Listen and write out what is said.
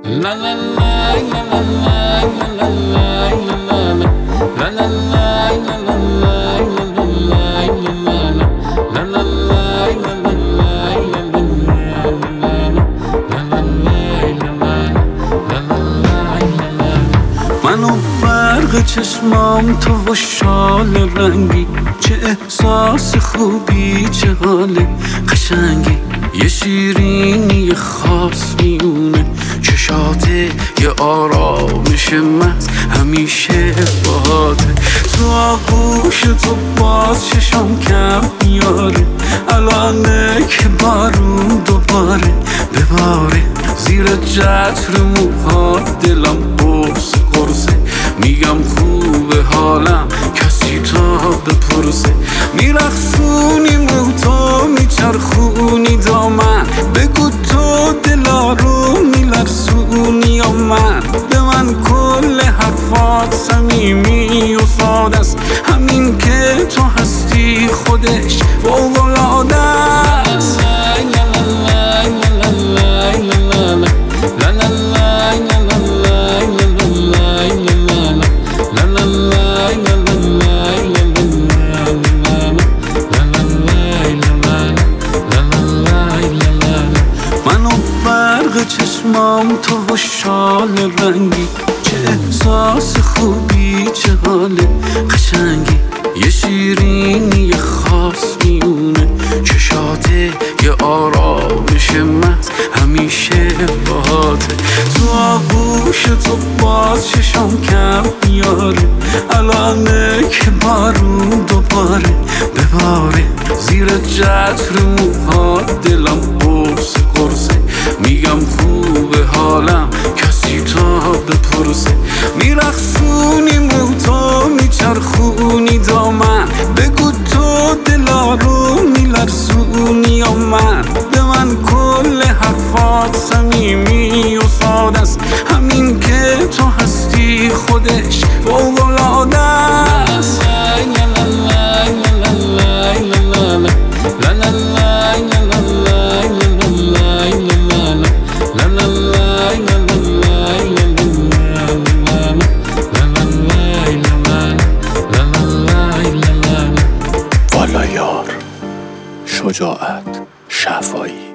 من و برق چشمام تو و شال رنگی، چه احساس خوبی، چه حال قشنگی. یه شیرینی خاص میونه چشاته، یه آرامش محض همیشه باهاته. تو آغوش تو باز چشم کم میاره، الانه که بارون دوباره بباره. زیر جتر موها دلم قرصه، میگم خوبه حالم کسی تا بپرسه. میرخصونی موتو میچرخونی دامن، بگو تو دلا رو میلرزونی یا من. به من کل حرفات صمیمی و ساده است، همین که تو هستی خودش فوق‌العاده است. چشمام تو و شال رنگی، چه احساس خوبی، چه حال قشنگی. یه شیرینی خاص میونه چشاته، یه آرامش محض همیشه باهاته. تو آغوش تو باز چشم کم میاره، الانه که بارون دوباره بباره. زیر جتر موها دلم قرصه، میگم خوبه حالم کسی تا بپرسه. میرخصونی موتو میچرخونی دامن، بگو تو دلا رو میلرزونی یا من. به من کل حرفات صمیمی و ساده است، همین که تو هستی خودش فوق‌العاده است. والا یار، شجاعت، شفایی.